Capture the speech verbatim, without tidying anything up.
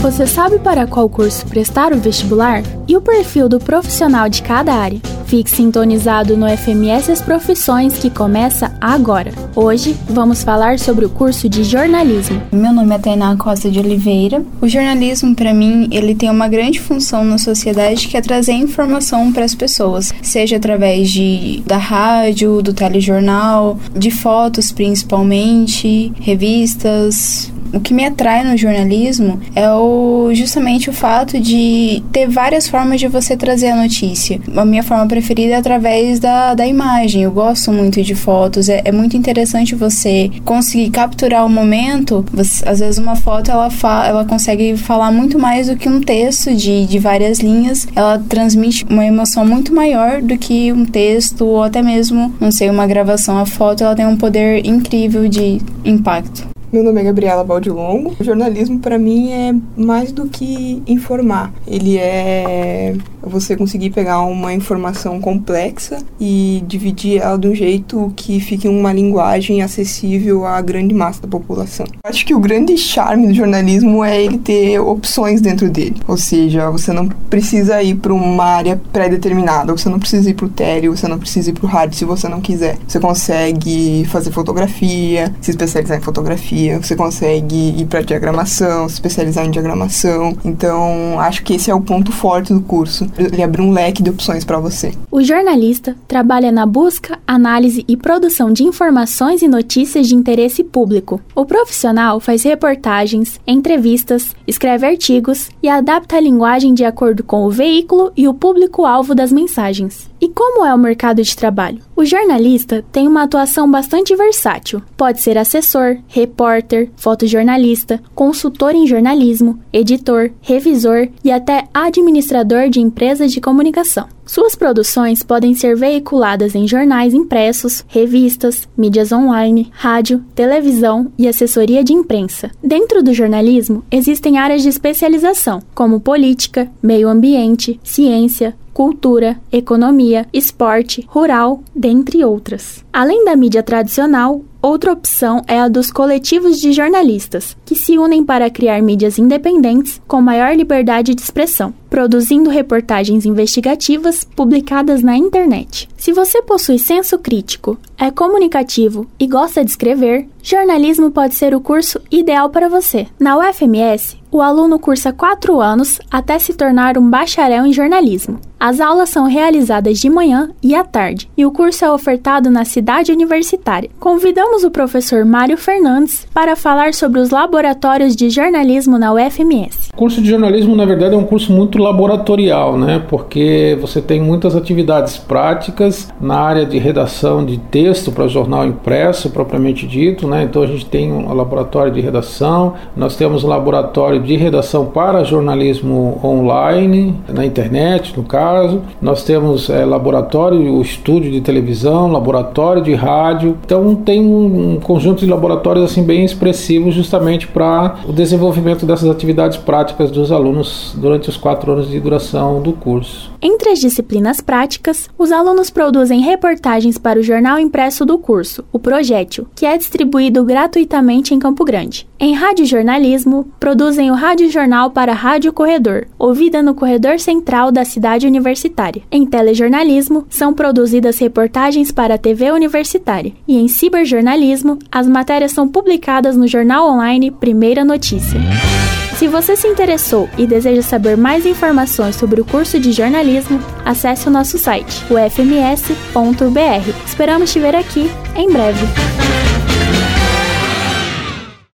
Você sabe para qual curso prestar o vestibular? E o perfil do profissional de cada área? Fique sintonizado no F M S As Profissões, que começa agora. Hoje vamos falar sobre o curso de jornalismo. Meu nome é Tainá Costa de Oliveira. O jornalismo, para mim, ele tem uma grande função na sociedade, que é trazer informação para as pessoas, seja através de, da rádio, do telejornal, de fotos principalmente, revistas. O que me atrai no jornalismo é o, justamente o fato de ter várias formas de você trazer a notícia. A minha forma preferida é através da, da imagem. Eu gosto muito de fotos. É, é muito interessante você conseguir capturar o momento. Você, às vezes uma foto ela, fa, ela consegue falar muito mais do que um texto de, de várias linhas. Ela transmite uma emoção muito maior do que um texto ou até mesmo, não sei, uma gravação. A foto ela tem um poder incrível de impacto. Meu nome é Gabriela Baldilongo. O jornalismo, para mim, é mais do que informar. Ele é você conseguir pegar uma informação complexa e dividir ela de um jeito que fique uma linguagem acessível à grande massa da população. Acho que o grande charme do jornalismo é ele ter opções dentro dele. Ou seja, você não precisa ir para uma área pré-determinada, você não precisa ir para o tele, você não precisa ir para o rádio se você não quiser. Você consegue fazer fotografia, se especializar em fotografia, você consegue ir para diagramação, se especializar em diagramação. Então, acho que esse é o ponto forte do curso. Ele abre um leque de opções para você. O jornalista trabalha na busca, análise e produção de informações e notícias de interesse público. O profissional faz reportagens, entrevistas, escreve artigos e adapta a linguagem de acordo com o veículo e o público-alvo das mensagens. E como é o mercado de trabalho? O jornalista tem uma atuação bastante versátil. Pode ser assessor, repórter, fotojornalista, consultor em jornalismo, editor, revisor e até administrador de empresas de comunicação. Suas produções podem ser veiculadas em jornais impressos, revistas, mídias online, rádio, televisão e assessoria de imprensa. Dentro do jornalismo, existem áreas de especialização, como política, meio ambiente, ciência, cultura, economia, esporte, rural, dentre outras. Além da mídia tradicional, outra opção é a dos coletivos de jornalistas, que se unem para criar mídias independentes com maior liberdade de expressão, produzindo reportagens investigativas publicadas na internet. Se você possui senso crítico, é comunicativo e gosta de escrever, jornalismo pode ser o curso ideal para você. Na U F M S, o aluno cursa quatro anos até se tornar um bacharel em jornalismo. As aulas são realizadas de manhã e à tarde, e o curso é ofertado na cidade universitária. Convidamos o professor Mário Fernandes para falar sobre os laboratórios de jornalismo na U F M S. O curso de jornalismo, na verdade, é um curso muito laboratorial, né? Porque você tem muitas atividades práticas na área de redação de texto para jornal impresso, propriamente dito, né? Então a gente tem um laboratório de redação, nós temos um laboratório de redação para jornalismo online, na internet, no caso. Nós temos é, laboratório, estúdio de televisão, laboratório de rádio. Então tem um, um conjunto de laboratórios assim bem expressivos justamente para o desenvolvimento dessas atividades práticas dos alunos durante os quatro anos de duração do curso. Entre as disciplinas práticas, os alunos produzem reportagens para o jornal impresso do curso, o Projétil, que é distribuído gratuitamente em Campo Grande. Em radiojornalismo, produzem o radiojornal para a Rádio Corredor, ouvida no corredor central da cidade universitária. Em telejornalismo, são produzidas reportagens para a T V universitária. E em ciberjornalismo, as matérias são publicadas no jornal online Primeira Notícia. Se você se interessou e deseja saber mais informações sobre o curso de jornalismo, acesse o nosso site, u f m s ponto b r. Esperamos te ver aqui em breve.